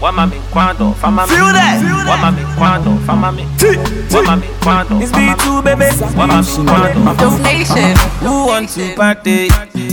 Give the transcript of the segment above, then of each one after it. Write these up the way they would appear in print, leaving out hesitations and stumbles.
Wamami quando, famami. Feel that. Wamami quando, famami. Wamami quando. It's B2, baby. Wamami quando. Dove Nation. Who want to party?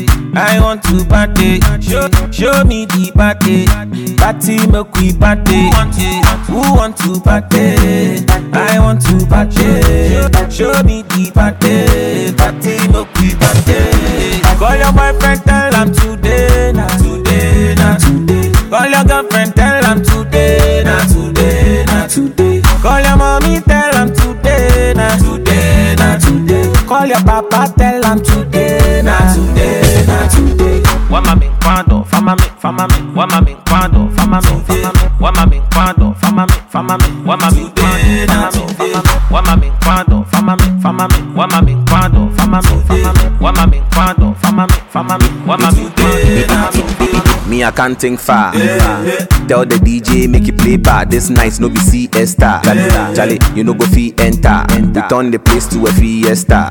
I want to party. Show me the party. Party, make we party. Who want to party? I want to party. Show me the party. Party, make we party. Call your boyfriend, tell him today, nah today, nah today. Call your girlfriend, tell him today, nah today, nah today. Call your mommy, tell him today, nah today, nah today. Call your papa, tell him today, nah today, nah today. Wamami quando, famami, famami. Wamami quando, famami, famami. Wamami quando, famami, famami. Wamami quando, famami. Wamami quando, famami, famami. Wamami quando, famami, famami. Wamami quando, famami, famami. Wamami quando. Me, I can't think far. Tell the DJ, make it play bad. This night, no be CS-star. Charlie, you no go fee enter. We turn the place to a fiesta.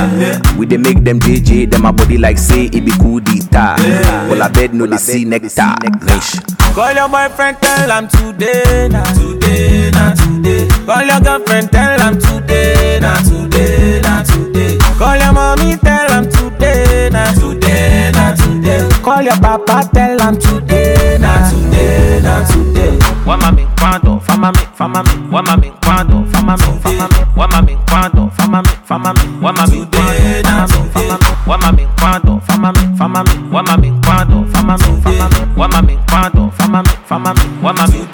We dey make them JJ, them a body like say it be cool guitar. Well, I bet no they see nectar. Nation. Call your boyfriend, tell him today, nah today, nah today. Call your girlfriend, tell him today, nah today, nah today. Call your mommy, tell him today, nah today, nah today. Call your papa, tell him today, nah today, nah today. Wamami quando, famami, famami. Wamami quando, famami, famami. Wamami quando, famami, famami. Wamami quando, famami. Wamami quando, famami, famami. Wamami quando, famami, famami. Wamami quando, famami, famami. Wamami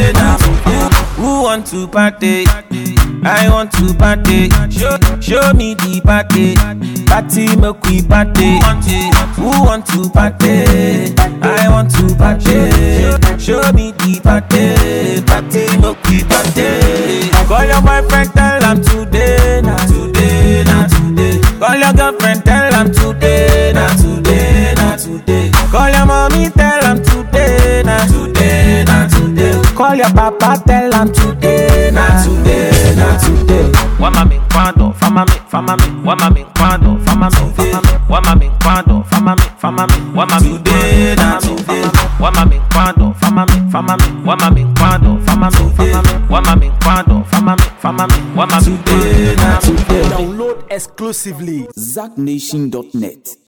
quando. Who want to party? I want to party. Show me the party. Party, make we party. Who want to party? I want to party. Show me the party. Party, make we party. Call your boyfriend, tell him today, nah today, nah today. Call your girlfriend, tell him today, nah today, nah today. Call your mommy, tell him today, nah today, nah today. Call your papa, tell him today, nah today, nah today. Wamami quando, famami, famami. Wamami quando, famami, famami. Wamami quando, famami, famami. Wamami Today, nah today. Wamami quando, famami, famami. Wamami quando, famami, famami. Wamami quando, famami, famami. Wamami Today, nah today. Download exclusively ZackNation.net.